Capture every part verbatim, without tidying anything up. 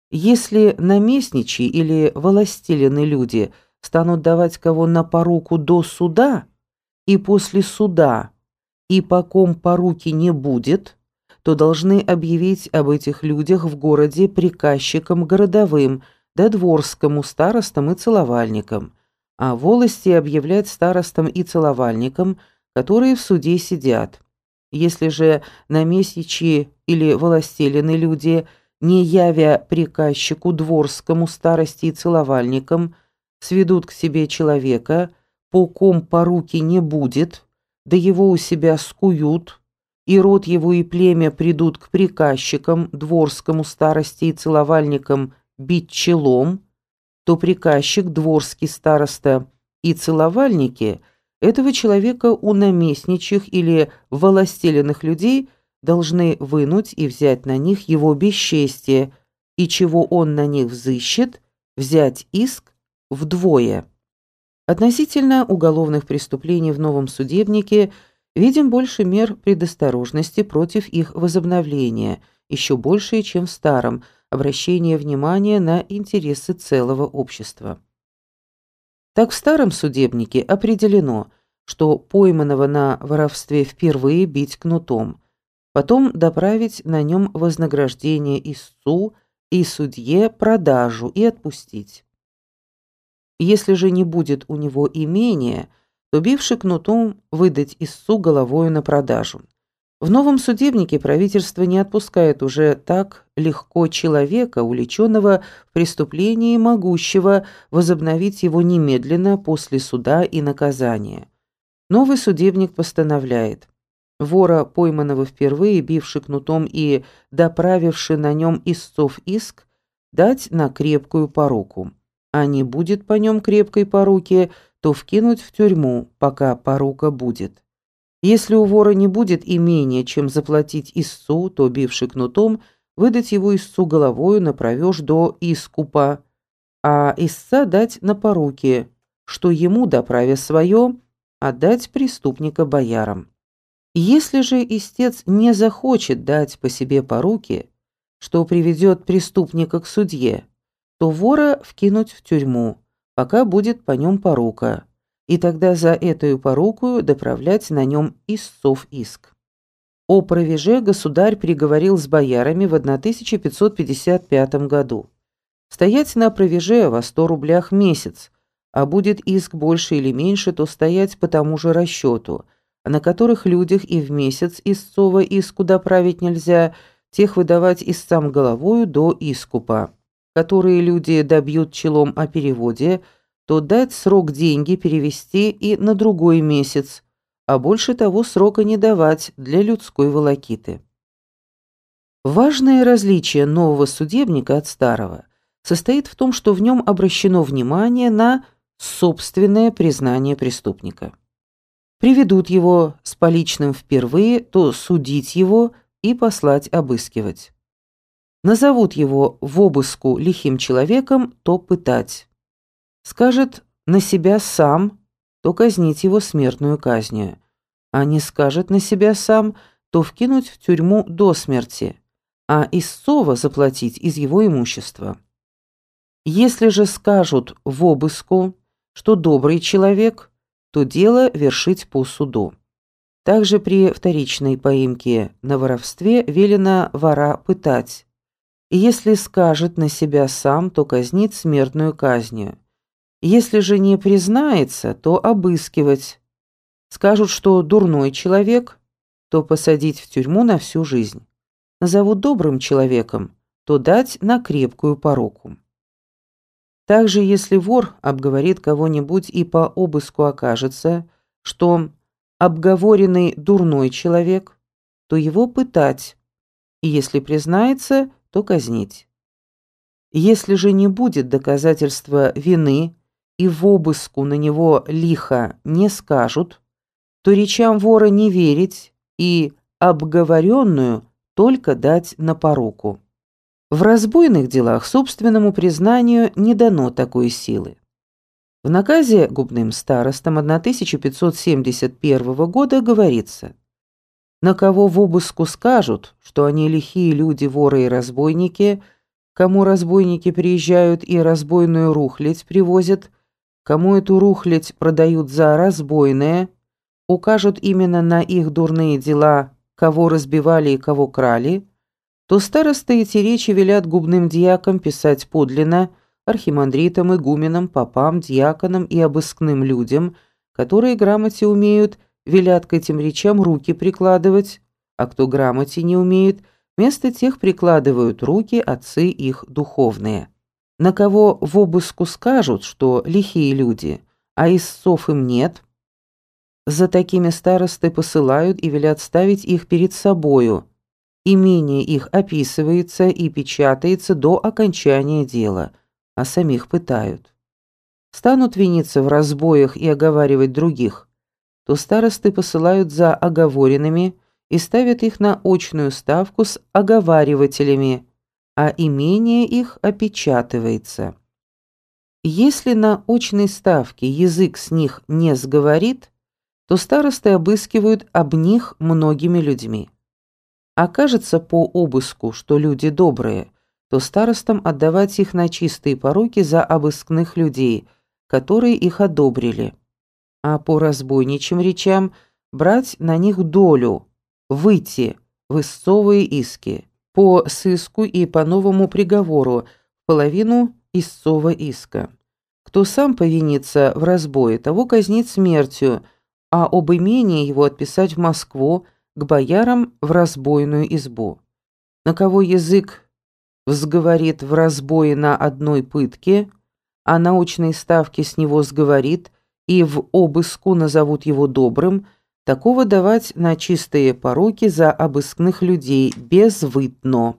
Если наместничьи или властелины люди станут давать кого на поруку до суда и после суда, и по ком поруки не будет, то должны объявить об этих людях в городе приказчикам городовым, да дворскому старостам и целовальникам, а волости объявлять старостам и целовальникам, которые в суде сидят. Если же наместничьи или властелины люди, не явя приказчику дворскому старости и целовальникам, сведут к себе человека, по ком поруки не будет, да его у себя скуют, и род его и племя придут к приказчикам, дворскому старости и целовальникам бить челом, то приказчик, дворский староста и целовальники этого человека у наместничьих или властеленных людей должны вынуть и взять на них его бесчестие, и чего он на них взыщет, взять иск вдвое. Относительно уголовных преступлений в новом судебнике видим больше мер предосторожности против их возобновления, еще большее, чем в старом, обращение внимания на интересы целого общества. Так в старом судебнике определено, что пойманного на воровстве впервые бить кнутом, потом доправить на нем вознаграждение истцу и судье продажу и отпустить. Если же не будет у него имения, то бивший кнутом выдать истцу головою на продажу. В новом судебнике правительство не отпускает уже так легко человека, увлеченного в преступлении, могущего возобновить его немедленно после суда и наказания. Новый судебник постановляет: вора, пойманного впервые, бивший кнутом и доправивший на нем истцов иск, дать на крепкую поруку, а не будет по нем крепкой поруки, то вкинуть в тюрьму, пока порука будет. Если у вора не будет имения, чем заплатить истцу, то, бивший кнутом, выдать его истцу головою на провеж до искупа, а истца дать на поруки, что ему, доправя свое, отдать преступника боярам. Если же истец не захочет дать по себе поруки, что приведет преступника к судье, то вора вкинуть в тюрьму, пока будет по нем порука, и тогда за эту поруку доправлять на нем истцов иск. О провеже государь приговорил с боярами в тысяча пятьсот пятьдесят пятом году. Стоять на провеже во сто рублях месяц, а будет иск больше или меньше, то стоять по тому же расчету, а на которых людях и в месяц истцова иску доправить нельзя, тех выдавать истцам головою до искупа. Которые люди добьют челом о переводе, то дать срок деньги перевести и на другой месяц, а больше того срока не давать для людской волокиты. Важное различие нового судебника от старого состоит в том, что в нем обращено внимание на собственное признание преступника. Приведут его с поличным впервые, то судить его и послать обыскивать. Назовут его в обыску лихим человеком, то пытать. Скажет на себя сам, то казнить его смертную казнью, а не скажет на себя сам, то вкинуть в тюрьму до смерти, а истцова заплатить из его имущества. Если же скажут в обыску, что добрый человек, то дело вершить по суду. Также при вторичной поимке на воровстве велено вора пытать, и если скажет на себя сам, то казнить смертную казнью. Если же не признается, то обыскивать. Скажут, что дурной человек, то посадить в тюрьму на всю жизнь. Назовут добрым человеком, то дать на крепкую поруку. Также, если вор обговорит кого-нибудь и по обыску окажется, что обговоренный дурной человек, то его пытать, и если признается, то казнить. Если же не будет доказательства вины, и в обыску на него лихо не скажут, то речам вора не верить и обговоренную только дать на поруку. В разбойных делах собственному признанию не дано такой силы. В наказе губным старостам тысяча пятьсот семьдесят первого года говорится: на кого в обыску скажут, что они лихие люди, воры и разбойники, кому разбойники приезжают и разбойную рухлядь привозят, кому эту рухлядь продают за разбойное, укажут именно на их дурные дела, кого разбивали и кого крали, то старосты эти речи велят губным дьякам писать подлинно, архимандритам, игуменам, попам, дьяконам и обыскным людям, которые грамоте умеют, велят к этим речам руки прикладывать, а кто грамоте не умеет, вместо тех прикладывают руки отцы их духовные. На кого в обыску скажут, что лихие люди, а истцов им нет, за такими старосты посылают и велят ставить их перед собою. Имение их описывается и печатается до окончания дела, а самих пытают. Станут виниться в разбоях и оговаривать других, то старосты посылают за оговоренными и ставят их на очную ставку с оговаривателями, а имение их опечатывается. Если на очной ставке язык с них не сговорит, то старосты обыскивают об них многими людьми. Окажется по обыску, что люди добрые, то старостам отдавать их на чистые поруки за обыскных людей, которые их одобрили. А по разбойничьим речам брать на них долю, выйти в истцовые иски, по сыску и по новому приговору, половину истцова иска. Кто сам повинится в разбое, того казнить смертью, а об имении его отписать в Москву, к боярам в разбойную избу. На кого язык взговорит в разбое на одной пытке, а на очной ставке с него сговорит и в обыску назовут его добрым, такого давать на чистые поруки за обыскных людей безвытно.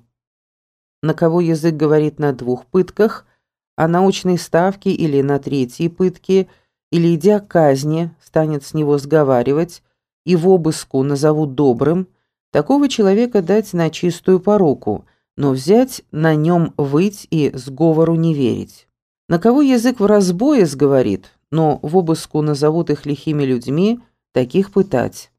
На кого язык говорит на двух пытках, а на очной ставке или на третьей пытке, или идя к казни, станет с него сговаривать, и в обыску назовут добрым, такого человека дать на чистую поруку, но взять на нем выть и сговору не верить. На кого язык в разбое сговорит, но в обыску назовут их лихими людьми, таких пытать.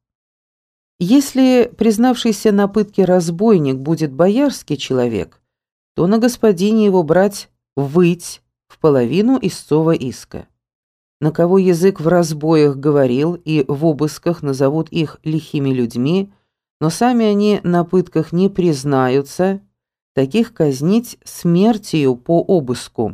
Если признавшийся на пытке разбойник будет боярский человек, то на господине его брать выть в половину истцова иска. На кого язык в разбоях говорил и в обысках назовут их лихими людьми, но сами они на пытках не признаются, таких казнить смертью по обыску.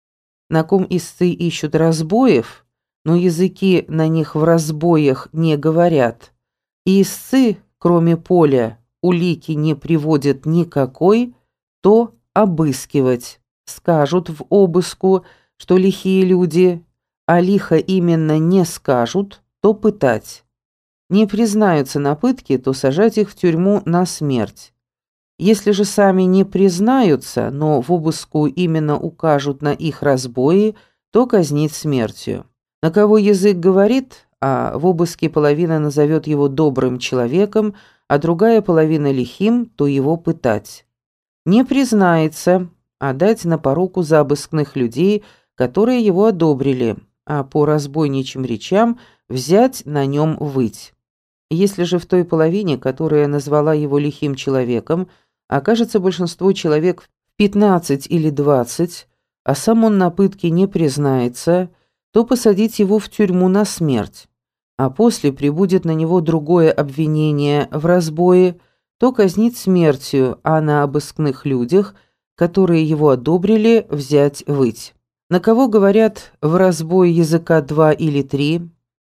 На ком истцы ищут разбоев, но языки на них в разбоях не говорят, и истцы, кроме поля, улики не приводят никакой, то обыскивать, скажут в обыску, что лихие люди, а лихо именно не скажут, то пытать. Не признаются на пытке, то сажать их в тюрьму на смерть. Если же сами не признаются, но в обыску именно укажут на их разбои, то казнить смертью. На кого язык говорит, а в обыске половина назовет его добрым человеком, а другая половина лихим, то его пытать. Не признается, а дать на поруку за обыскных людей, которые его одобрили, а по разбойничьим речам взять на нем выть. Если же в той половине, которая назвала его лихим человеком, окажется большинство человек в пятнадцать или двадцать, а сам он на пытке не признается, то посадить его в тюрьму на смерть, а после прибудет на него другое обвинение в разбое, то казнить смертью, а на обыскных людях, которые его одобрили, взять выть. На кого говорят в разбое языка два или три,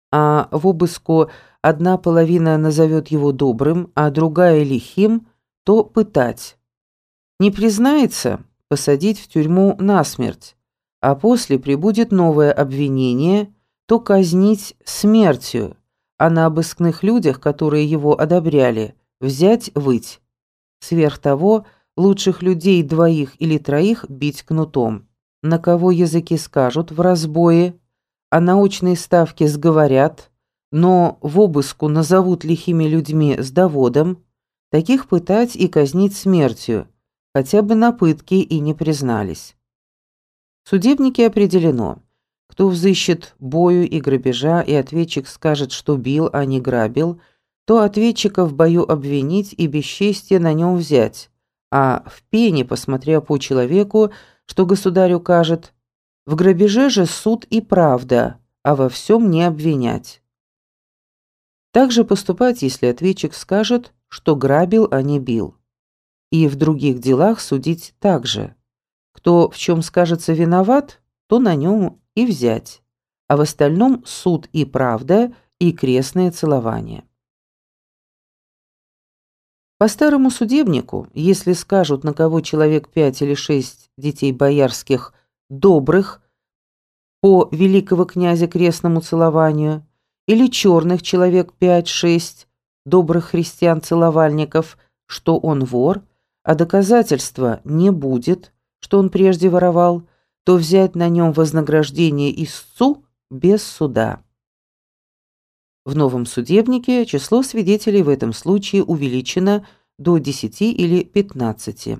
а в обыску одна половина назовет его добрым, а другая лихим, то пытать. Не признается – посадить в тюрьму насмерть, а после прибудет новое обвинение, то казнить смертью, а на обыскных людях, которые его одобряли, взять выть. Сверх того, лучших людей двоих или троих бить кнутом. На кого языки скажут в разбое, а на очной ставке сговорят, но в обыску назовут лихими людьми с доводом, таких пытать и казнить смертью, хотя бы на пытки и не признались. В судебнике определено, кто взыщет бою и грабежа, и ответчик скажет, что бил, а не грабил, то ответчика в бою обвинить и бесчестие на нем взять, а в пене, посмотря по человеку, что государь укажет, в грабеже же суд и правда, а во всем не обвинять. Также поступать, если ответчик скажет, что грабил, а не бил. И в других делах судить так же. Кто в чем скажется виноват, то на нем и взять, а в остальном суд и правда, и крестное целование. По старому судебнику, если скажут, на кого человек пять или шесть детей боярских добрых по великого князя крестному целованию, или черных человек пять-шесть добрых христиан-целовальников, что он вор, а доказательства не будет, что он прежде воровал, то взять на нем вознаграждение истцу без суда. В новом судебнике число свидетелей в этом случае увеличено до десяти или пятнадцати.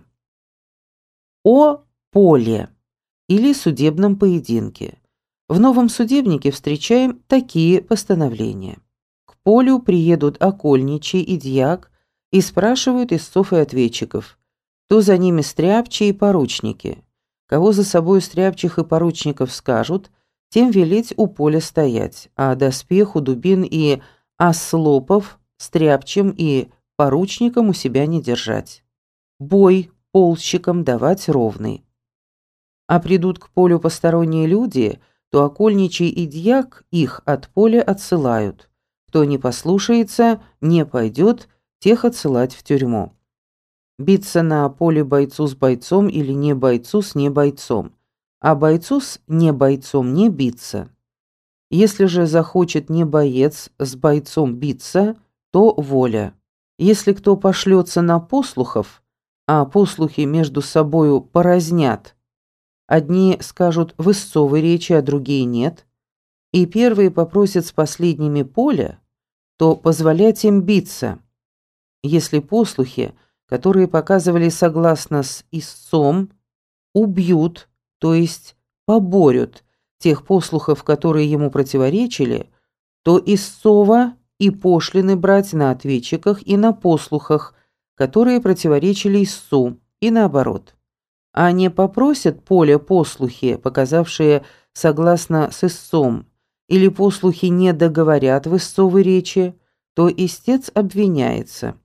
О поле или судебном поединке. В новом судебнике встречаем такие постановления. К полю приедут окольничий и дьяк и спрашивают истцов и ответчиков, кто за ними стряпчие и поручники. Кого за собой стряпчих и поручников скажут, тем велеть у поля стоять, а доспеху, дубин и ослопов стряпчим и поручникам у себя не держать. Бой полщикам давать ровный. А придут к полю посторонние люди, то окольничий и дьяк их от поля отсылают. Кто не послушается, не пойдет, тех отсылать в тюрьму. Биться на поле бойцу с бойцом или не бойцу с не бойцом, а бойцу с не бойцом не биться. Если же захочет не боец с бойцом биться, то воля. Если кто пошлется на послухов, а послухи между собою поразнят, одни скажут в истцовой речи, а другие нет, и первые попросят с последними поля, то позволять им биться. Если послухи, которые показывали согласно с истцом, убьют, то есть поборют тех послухов, которые ему противоречили, то истцова и пошлины брать на ответчиках и на послухах, которые противоречили истцу, и наоборот. А не попросят поле послухи, показавшие согласно с истцом, или послухи не договорят в истцовой речи, то истец обвиняется.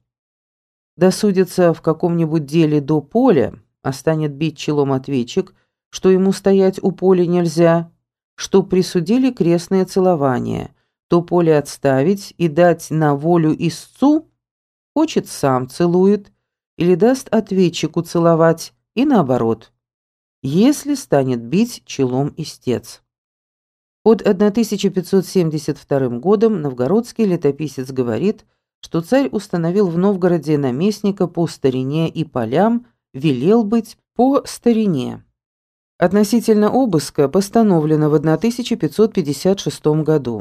Досудится в каком-нибудь деле до поля, а станет бить челом ответчик, что ему стоять у поля нельзя, что присудили крестное целование, то поле отставить и дать на волю истцу, хочет сам целует, или даст ответчику целовать, и наоборот, если станет бить челом истец. Под тысяча пятьсот семьдесят вторым годом новгородский летописец говорит, что царь установил в Новгороде наместника по старине и полям, велел быть по старине. Относительно обыска постановлено в тысяча пятьсот пятьдесят шестом году.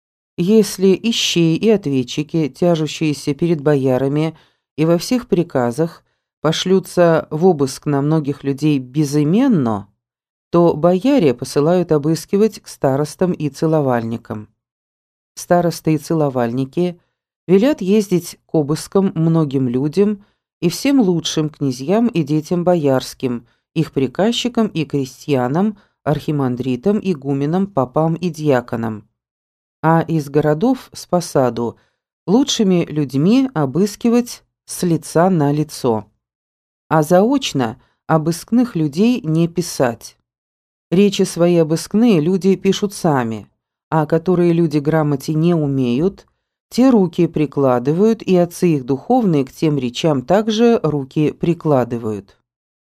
Если ищей и ответчики, тяжущиеся перед боярами и во всех приказах, пошлются в обыск на многих людей безыменно, то бояре посылают обыскивать к старостам и целовальникам. Старосты и целовальники велят ездить к обыскам многим людям и всем лучшим князьям и детям боярским, их приказчикам и крестьянам, архимандритам, игуменам, попам и дьяконам. А из городов с посаду лучшими людьми обыскивать с лица на лицо. А заочно обыскных людей не писать. Речи свои обыскные люди пишут сами, а которые люди грамоте не умеют, те руки прикладывают, и отцы их духовные к тем речам также руки прикладывают.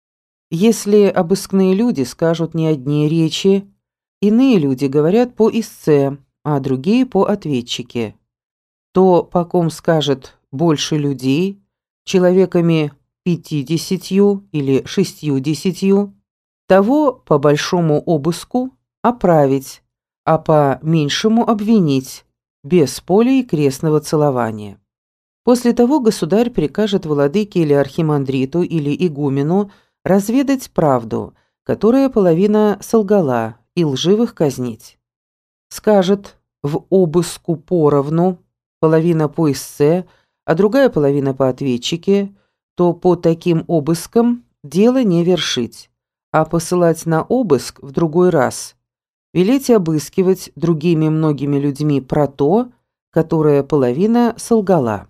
Если обыскные люди скажут не одни речи, иные люди говорят по истце, а другие по ответчике, то по ком скажет больше людей, человеками пятидесятью или шестьюдесятью, того по большому обыску оправить, а по меньшему обвинить, без поля и крестного целования. После того государь прикажет владыке или архимандриту или игумену разведать правду, которая половина солгала, и лживых казнить. Скажет в обыску поровну, половина по истце, а другая половина по ответчике, то по таким обыскам дело не вершить, а посылать на обыск в другой раз, велеть обыскивать другими многими людьми про то, которая половина солгала.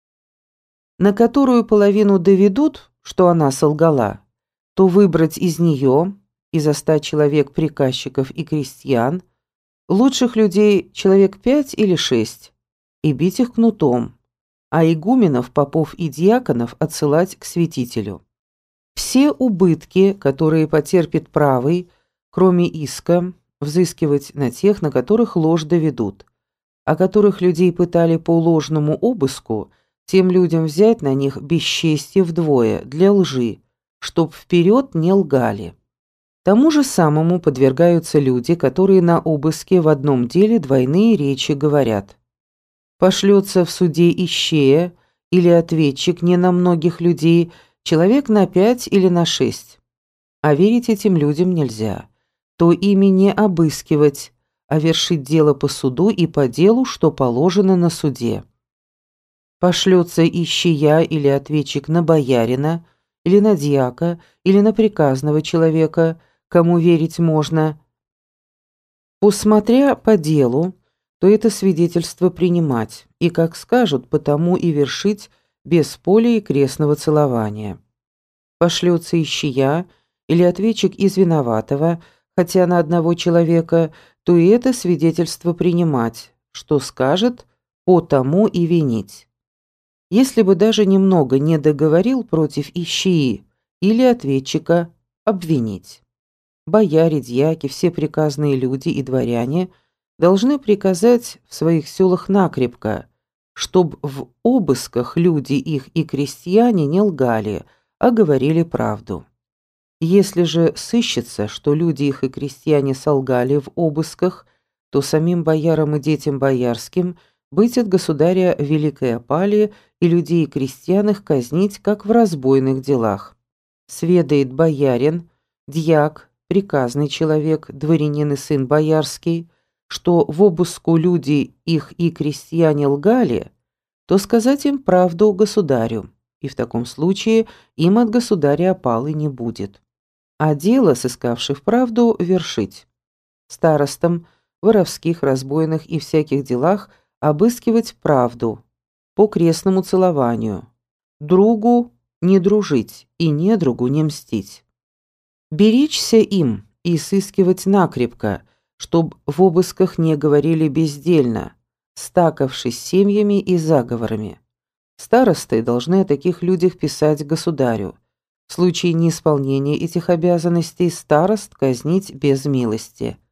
На которую половину доведут, что она солгала, то выбрать из нее, из ста человек приказчиков и крестьян, лучших людей человек пять или шесть, и бить их кнутом, а игуменов, попов и диаконов отсылать к святителю. Все убытки, которые потерпит правый, кроме иска, взыскивать на тех, на которых ложь доведут, а которых людей пытали по ложному обыску, тем людям взять на них бесчестье вдвое для лжи, чтоб вперед не лгали. Тому же самому подвергаются люди, которые на обыске в одном деле двойные речи говорят. Пошлется в суде ищея или ответчик не на многих людей, человек на пять или на шесть. А верить этим людям нельзя. То ими не обыскивать, а вершить дело по суду и по делу, что положено на суде. Пошлется ищея или ответчик на боярина, или на дьяка, или на приказного человека, кому верить можно. Посмотря по делу, то это свидетельство принимать, и, как скажут, потому и вершить без поля и крестного целования. Пошлется ищея или ответчик из виноватого, хотя на одного человека, то и это свидетельство принимать, что скажет, по тому и винить. Если бы даже немного не договорил против ищеи или ответчика, обвинить. Бояре, дьяки, все приказные люди и дворяне должны приказать в своих селах накрепко, чтоб в обысках люди их и крестьяне не лгали, а говорили правду. Если же сыщется, что люди их и крестьяне солгали в обысках, то самим боярам и детям боярским быть от государя великой опали и людей и крестьян их казнить, как в разбойных делах. Сведает боярин, дьяк, приказный человек, дворянин и сын боярский, что в обыску люди их и крестьяне лгали, то сказать им правду государю, и в таком случае им от государя опалы не будет. А дело, сыскавших правду, вершить. Старостам, воровских, разбойных и всяких делах обыскивать правду, по крестному целованию, другу не дружить и недругу не мстить. Беречься им и сыскивать накрепко, чтоб в обысках не говорили бездельно, стакавшись семьями и заговорами. Старосты должны о таких людях писать государю. В случае неисполнения этих обязанностей старост казнить без милости.